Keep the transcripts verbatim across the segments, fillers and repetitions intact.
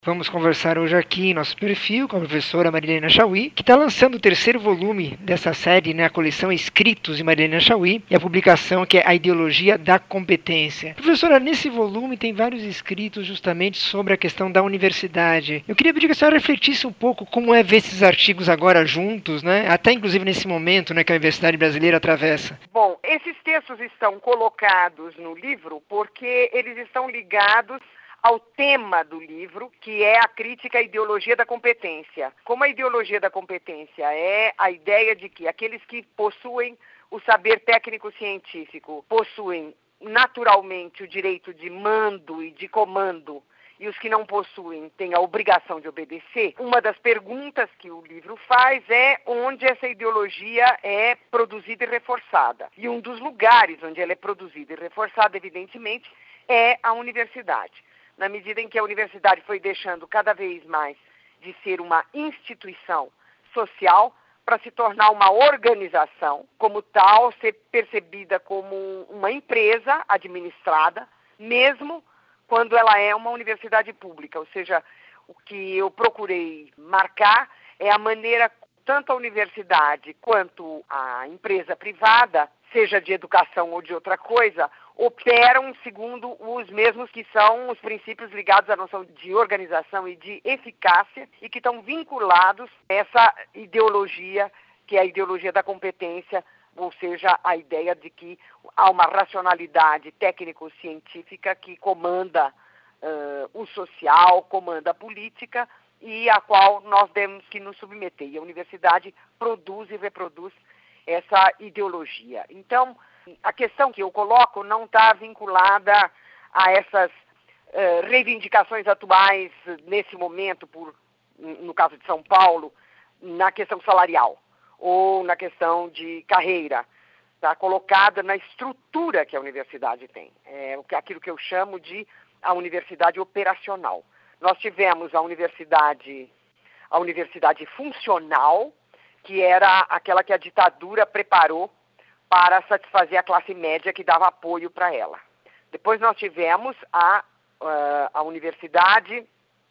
Vamos conversar hoje aqui em nosso perfil com a professora Marilena Chauí, que está lançando o terceiro volume dessa série, né, a coleção Escritos de Marilena Chauí, e a publicação que é A Ideologia da Competência. Professora, nesse volume tem vários escritos justamente sobre a questão da universidade. Eu queria pedir que a senhora refletisse um pouco como é ver esses artigos agora juntos, né, até inclusive nesse momento, né, que a Universidade Brasileira atravessa. Bom, esses textos estão colocados no livro porque eles estão ligados ao tema do livro, que é a crítica à ideologia da competência. Como a ideologia da competência é a ideia de que aqueles que possuem o saber técnico-científico possuem naturalmente o direito de mando e de comando, e os que não possuem têm a obrigação de obedecer, uma das perguntas que o livro faz é onde essa ideologia é produzida e reforçada. E um dos lugares onde ela é produzida e reforçada, evidentemente, é a universidade. Na medida em que a universidade foi deixando cada vez mais de ser uma instituição social para se tornar uma organização, como tal, ser percebida como uma empresa administrada, mesmo quando ela é uma universidade pública. Ou seja, o que eu procurei marcar é a maneira tanto a universidade quanto a empresa privada, seja de educação ou de outra coisa, operam segundo os mesmos que são os princípios ligados à noção de organização e de eficácia e que estão vinculados a essa ideologia, que é a ideologia da competência, ou seja, a ideia de que há uma racionalidade técnico-científica que comanda uh, o social, comanda a política e a qual nós temos que nos submeter. E a universidade produz e reproduz essa ideologia. Então, a questão que eu coloco não está vinculada a essas uh, reivindicações atuais nesse momento, por, no caso de São Paulo, na questão salarial ou na questão de carreira. Está colocada na estrutura que a universidade tem. É aquilo que eu chamo de a universidade operacional. Nós tivemos a universidade, a universidade funcional, que era aquela que a ditadura preparou para satisfazer a classe média que dava apoio para ela. Depois nós tivemos a, uh, a universidade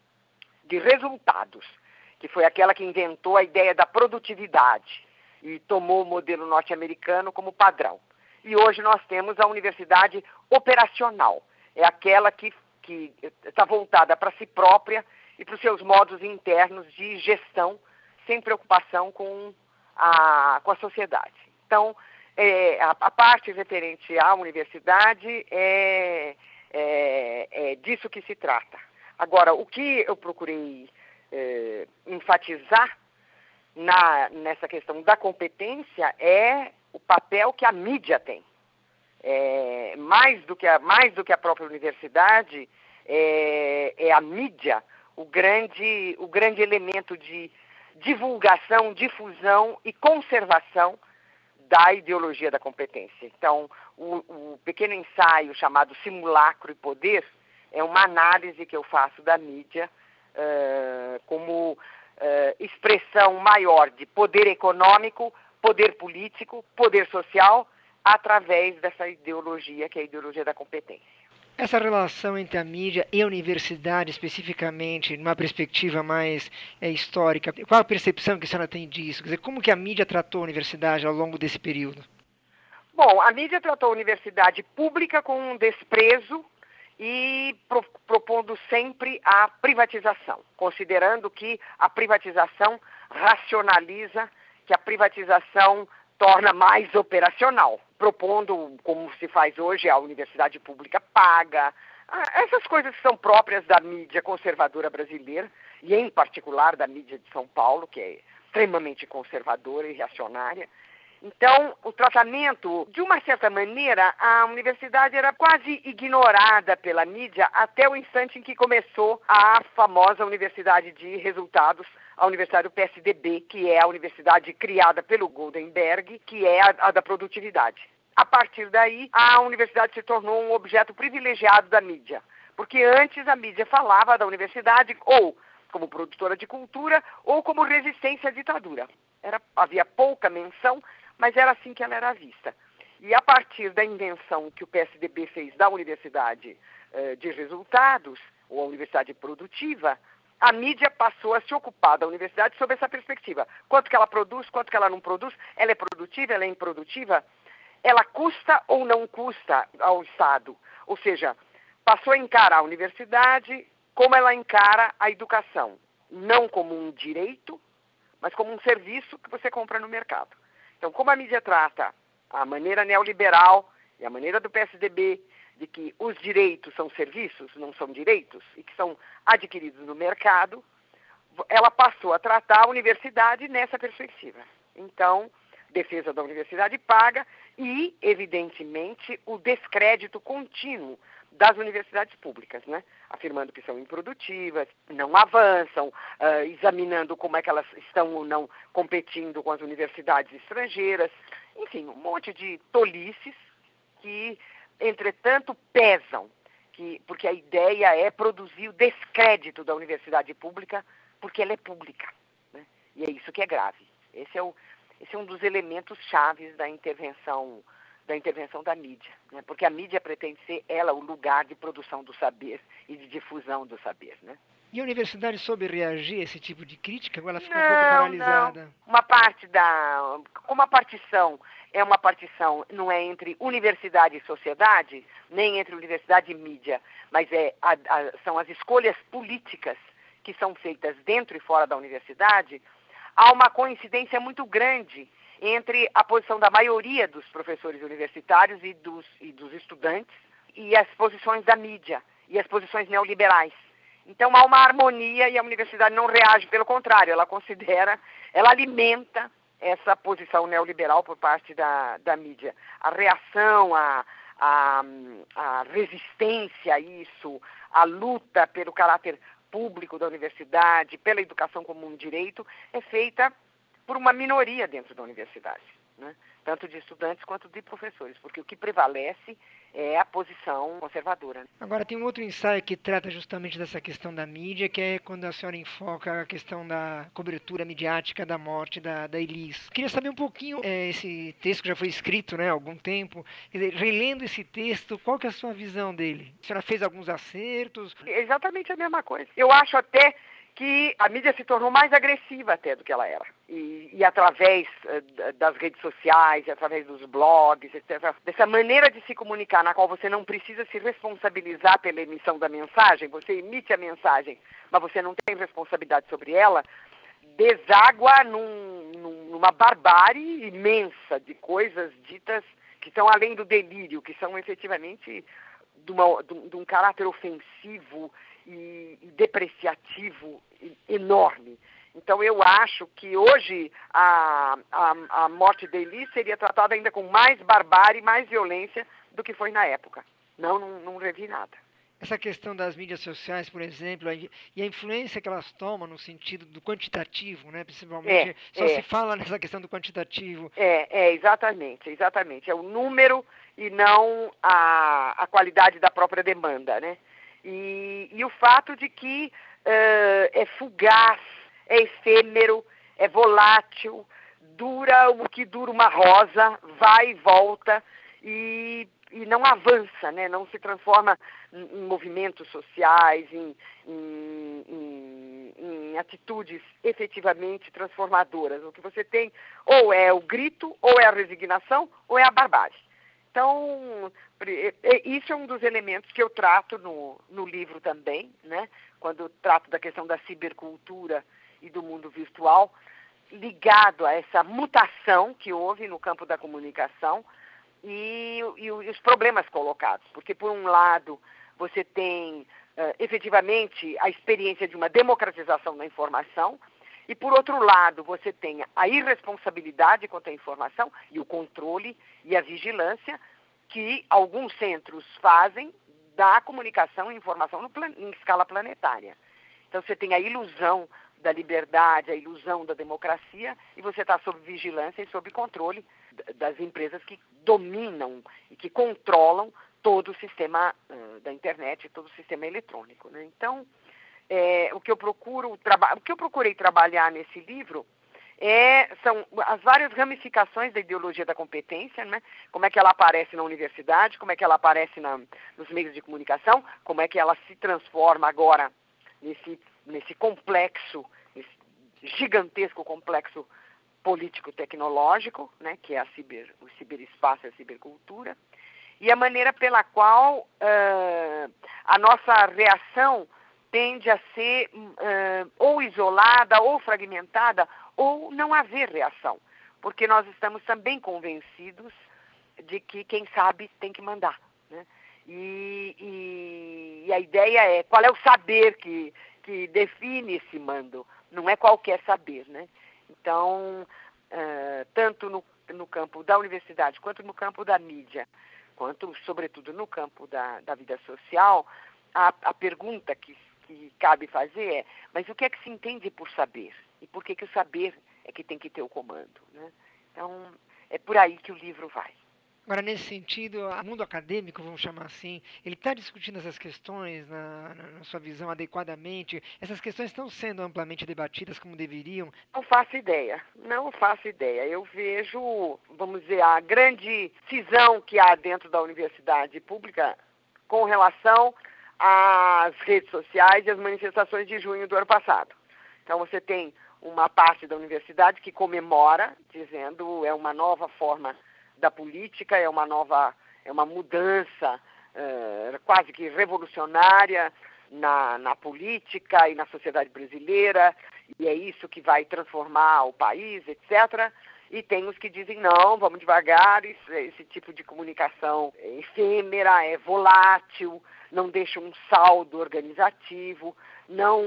de resultados, que foi aquela que inventou a ideia da produtividade e tomou o modelo norte-americano como padrão. E hoje nós temos a universidade operacional, é aquela que que está voltada para si própria e para os seus modos internos de gestão, sem preocupação com a, com a sociedade. Então, é, a, a parte referente à universidade é, é, é disso que se trata. Agora, o que eu procurei é, enfatizar na, nessa questão da competência é o papel que a mídia tem. É, mais, do que a, mais do que a própria universidade, é, é a mídia o grande, o grande elemento de divulgação, difusão e conservação da ideologia da competência. Então, o, o pequeno ensaio chamado Simulacro e Poder é uma análise que eu faço da mídia uh, como uh, expressão maior de poder econômico, poder político, poder social, através dessa ideologia, que é a ideologia da competência. Essa relação entre a mídia e a universidade, especificamente, numa perspectiva mais é, histórica, qual a percepção que a senhora tem disso? Quer dizer, como que a mídia tratou a universidade ao longo desse período? Bom, a mídia tratou a universidade pública com um desprezo e pro, propondo sempre a privatização, considerando que a privatização racionaliza, que a privatização torna mais operacional, propondo, como se faz hoje, a universidade pública paga, essas coisas que são próprias da mídia conservadora brasileira, e em particular da mídia de São Paulo, que é extremamente conservadora e reacionária. Então, o tratamento, de uma certa maneira, a universidade era quase ignorada pela mídia até o instante em que começou a famosa Universidade de Resultados, a Universidade do P S D B, que é a universidade criada pelo Goldenberg, que é a, a da produtividade. A partir daí, a universidade se tornou um objeto privilegiado da mídia, porque antes a mídia falava da universidade ou como produtora de cultura ou como resistência à ditadura. Era, havia pouca menção, mas era assim que ela era vista. E a partir da invenção que o P S D B fez da Universidade eh, de Resultados, ou a Universidade Produtiva, a mídia passou a se ocupar da universidade sob essa perspectiva. Quanto que ela produz, quanto que ela não produz, ela é produtiva, ela é improdutiva, ela custa ou não custa ao Estado. Ou seja, passou a encarar a universidade como ela encara a educação. Não como um direito, mas como um serviço que você compra no mercado. Então, como a mídia trata a maneira neoliberal e a maneira do P S D B de que os direitos são serviços, não são direitos, e que são adquiridos no mercado, ela passou a tratar a universidade nessa perspectiva. Então, defesa da universidade paga e, evidentemente, o descrédito contínuo das universidades públicas, né? Afirmando que são improdutivas, não avançam, uh, examinando como é que elas estão ou não competindo com as universidades estrangeiras, enfim, um monte de tolices que, entretanto, pesam, que, porque a ideia é produzir o descrédito da universidade pública, porque ela é pública, né? E é isso que é grave. Esse é, o, esse é um dos elementos chaves da intervenção da intervenção da mídia, né? Porque a mídia pretende ser ela o lugar de produção do saber e de difusão do saber, né? E a universidade soube reagir a esse tipo de crítica? Ou ela ficou não, um pouco paralisada? Não. Uma parte da... Como a partição é uma partição, não é entre universidade e sociedade, nem entre universidade e mídia, mas é a, a, são as escolhas políticas que são feitas dentro e fora da universidade, há uma coincidência muito grande entre a posição da maioria dos professores universitários e dos, e dos estudantes e as posições da mídia e as posições neoliberais. Então há uma harmonia e a universidade não reage, pelo contrário, ela considera, ela alimenta essa posição neoliberal por parte da, da mídia. A reação, a, a, a resistência a isso, a luta pelo caráter público da universidade, pela educação como um direito, é feita por uma minoria dentro da universidade, né? Tanto de estudantes quanto de professores, porque o que prevalece é a posição conservadora. Agora, tem um outro ensaio que trata justamente dessa questão da mídia, que é quando a senhora enfoca a questão da cobertura midiática da morte da, da Elis. Queria saber um pouquinho, é, esse texto que já foi escrito, né, há algum tempo, quer dizer, relendo esse texto, qual que é a sua visão dele? A senhora fez alguns acertos? É exatamente a mesma coisa. Eu acho até que a mídia se tornou mais agressiva até do que ela era. E, e através uh, das redes sociais, através dos blogs, etcétera, dessa maneira de se comunicar, na qual você não precisa se responsabilizar pela emissão da mensagem, você emite a mensagem, mas você não tem responsabilidade sobre ela, deságua num, num, numa barbárie imensa de coisas ditas que estão além do delírio, que são efetivamente de, uma, de, de um caráter ofensivo e, e depreciativo enorme. Então eu acho que hoje a, a, a morte da Elis seria tratada ainda com mais barbárie, mais violência do que foi na época. Não, não, não revi nada. Essa questão das mídias sociais, por exemplo, e a influência que elas tomam no sentido do quantitativo, né? Principalmente, é, só é. se fala nessa questão do quantitativo. É, é, exatamente, exatamente. É o número e não a, a qualidade da própria demanda, né? E, e o fato de que uh, é fugaz, é efêmero, é volátil, dura o que dura uma rosa, vai e volta e, e não avança, né? Não se transforma em, em movimentos sociais, em, em, em, em atitudes efetivamente transformadoras. O que você tem ou é o grito, ou é a resignação, ou é a barbárie. Então, isso é um dos elementos que eu trato no, no livro também, né? Quando eu trato da questão da cibercultura e do mundo virtual, ligado a essa mutação que houve no campo da comunicação e, e, e os problemas colocados. Porque, por um lado, você tem uh, efetivamente a experiência de uma democratização da informação, e, por outro lado, você tem a irresponsabilidade quanto à informação e o controle e a vigilância que alguns centros fazem da comunicação e informação no plan- em escala planetária. Então, você tem a ilusão da liberdade, a ilusão da democracia, e você está sob vigilância e sob controle das empresas que dominam e que controlam todo o sistema uh, da internet, todo o sistema eletrônico, né? Então, É, o, que eu procuro, traba- o que eu procurei trabalhar nesse livro é, são as várias ramificações da ideologia da competência, né? Como é que ela aparece na universidade, como é que ela aparece na, nos meios de comunicação, como é que ela se transforma agora nesse nesse complexo, nesse gigantesco complexo político-tecnológico, né, que é a ciber, o ciberespaço e a cibercultura, e a maneira pela qual uh, a nossa reação tende a ser uh, ou isolada, ou fragmentada, ou não haver reação, porque nós estamos também convencidos de que quem sabe tem que mandar, né? E, e, e a ideia é qual é o saber que, que define esse mando, não é qualquer saber, né? Então, uh, tanto no, no campo da universidade, quanto no campo da mídia, quanto, sobretudo, no campo da, da vida social, a, a pergunta que, que cabe fazer é, mas o que é que se entende por saber? E por que, que o saber é que tem que ter o comando, né? Então, é por aí que o livro vai. Agora, nesse sentido, o mundo acadêmico, vamos chamar assim, ele está discutindo essas questões na, na, na sua visão adequadamente? Essas questões estão sendo amplamente debatidas como deveriam? Não faço ideia, não faço ideia. Eu vejo, vamos dizer, a grande cisão que há dentro da universidade pública com relação às redes sociais e às manifestações de junho do ano passado. Então, você tem uma parte da universidade que comemora, dizendo é uma nova forma da política, é uma nova, é uma mudança uh, quase que revolucionária na, na política e na sociedade brasileira, e é isso que vai transformar o país, etcétera. E tem os que dizem, não, vamos devagar, isso, esse tipo de comunicação é efêmera, é volátil, não deixa um saldo organizativo, não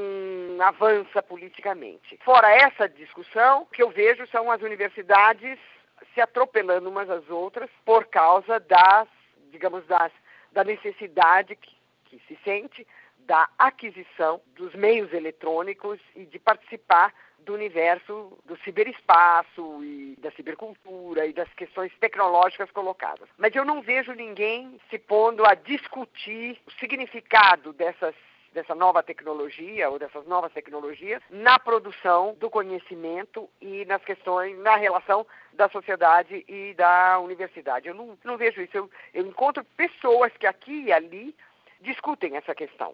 avança politicamente. Fora essa discussão, o que eu vejo são as universidades se atropelando umas às outras por causa das, digamos, das, da necessidade que, que se sente da aquisição dos meios eletrônicos e de participar do universo do ciberespaço e da cibercultura e das questões tecnológicas colocadas. Mas eu não vejo ninguém se pondo a discutir o significado dessas dessa nova tecnologia ou dessas novas tecnologias na produção do conhecimento e nas questões, na relação da sociedade e da universidade. Eu não, não vejo isso. Eu, eu encontro pessoas que aqui e ali discutem essa questão.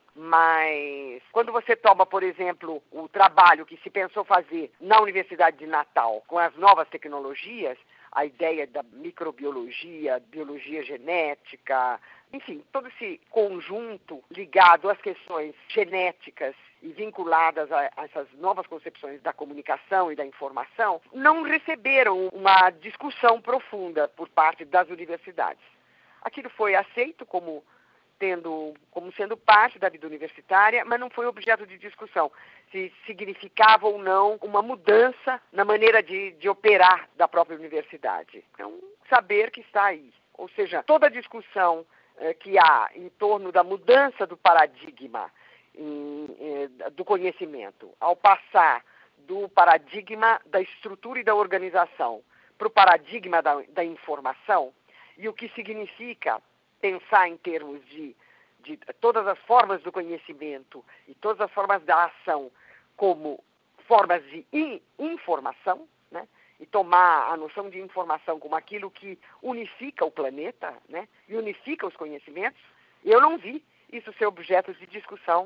Mas quando você toma, por exemplo, o trabalho que se pensou fazer na Universidade de Natal com as novas tecnologias, a ideia da microbiologia, biologia genética, enfim, todo esse conjunto ligado às questões genéticas e vinculadas a, a essas novas concepções da comunicação e da informação, não receberam uma discussão profunda por parte das universidades. Aquilo foi aceito como tendo, como sendo parte da vida universitária, mas não foi objeto de discussão se significava ou não uma mudança na maneira de, de operar da própria universidade. É um saber que está aí. Ou seja, toda a discussão eh, que há em torno da mudança do paradigma em, eh, do conhecimento, ao passar do paradigma da estrutura e da organização para o paradigma da, da informação, e o que significa pensar em termos de, de todas as formas do conhecimento e todas as formas da ação como formas de in, informação, né? E tomar a noção de informação como aquilo que unifica o planeta, né? E unifica os conhecimentos, eu não vi isso ser objeto de discussão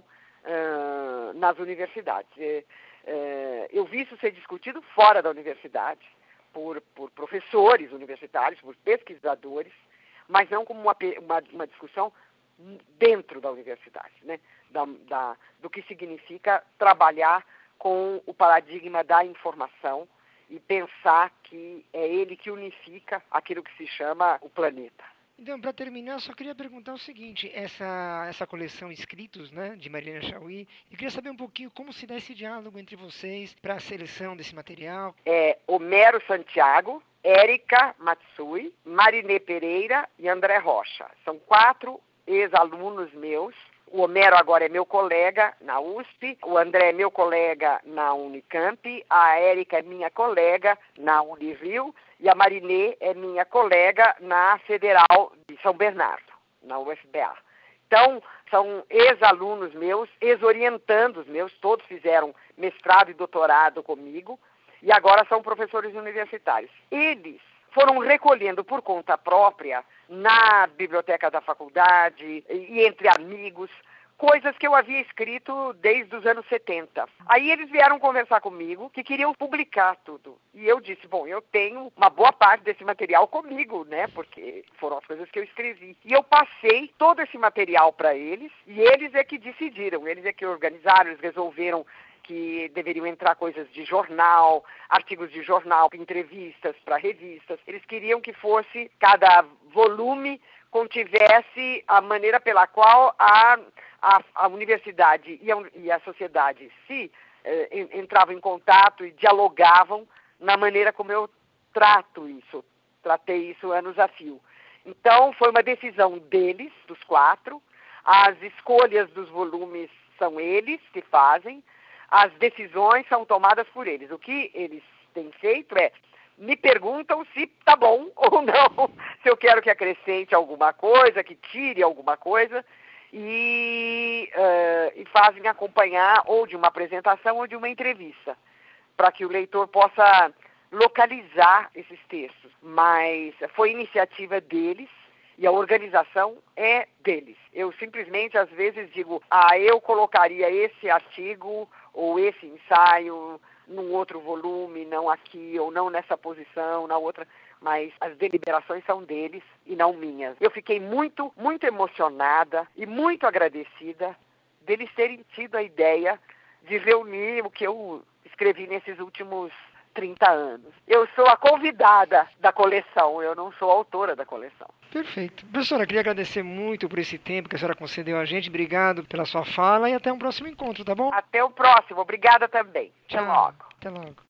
uh, nas universidades. É, é, eu vi isso ser discutido fora da universidade, por, por professores universitários, por pesquisadores, mas não como uma, uma, uma discussão dentro da universidade, né? Da, da, do que significa trabalhar com o paradigma da informação e pensar que é ele que unifica aquilo que se chama o planeta. Então, para terminar, eu só queria perguntar o seguinte, essa, essa coleção Escritos, né, de Marilena Chaui, eu queria saber um pouquinho como se dá esse diálogo entre vocês para a seleção desse material. É Homero Santiago, Érica Matsui, Marinê Pereira e André Rocha. São quatro ex-alunos meus. O Homero agora é meu colega na U S P, o André é meu colega na Unicamp, a Érica é minha colega na Unirio e a Marinê é minha colega na Federal de São Bernardo, na U F B A. Então, são ex-alunos meus, ex-orientandos meus, todos fizeram mestrado e doutorado comigo e agora são professores universitários. Eles foram recolhendo por conta própria na biblioteca da faculdade e entre amigos coisas que eu havia escrito desde os anos setenta. Aí eles vieram conversar comigo que queriam publicar tudo. E eu disse, bom, eu tenho uma boa parte desse material comigo, né? Porque foram as coisas que eu escrevi. E eu passei todo esse material para eles e eles é que decidiram, eles é que organizaram, eles resolveram que deveriam entrar coisas de jornal, artigos de jornal, entrevistas para revistas. Eles queriam que fosse, cada volume contivesse a maneira pela qual a, a, a universidade e a, e a sociedade se eh, entravam em contato e dialogavam na maneira como eu trato isso, tratei isso anos a fio. Então, foi uma decisão deles, dos quatro, as escolhas dos volumes são eles que fazem, as decisões são tomadas por eles. O que eles têm feito é, me perguntam se tá bom ou não, se eu quero que acrescente alguma coisa, que tire alguma coisa, e, uh, e fazem acompanhar ou de uma apresentação ou de uma entrevista, para que o leitor possa localizar esses textos. Mas foi iniciativa deles, e a organização é deles. Eu simplesmente, às vezes, digo, ah, eu colocaria esse artigo ou esse ensaio num outro volume, não aqui, ou não nessa posição, na outra, mas as deliberações são deles e não minhas. Eu fiquei muito, muito emocionada e muito agradecida deles terem tido a ideia de reunir o que eu escrevi nesses últimos trinta anos. Eu sou a convidada da coleção, eu não sou a autora da coleção. Perfeito. Professora, queria agradecer muito por esse tempo que a senhora concedeu a gente. Obrigado pela sua fala e até um próximo encontro, tá bom? Até o próximo. Obrigada também. Até Tchau. logo. Até logo.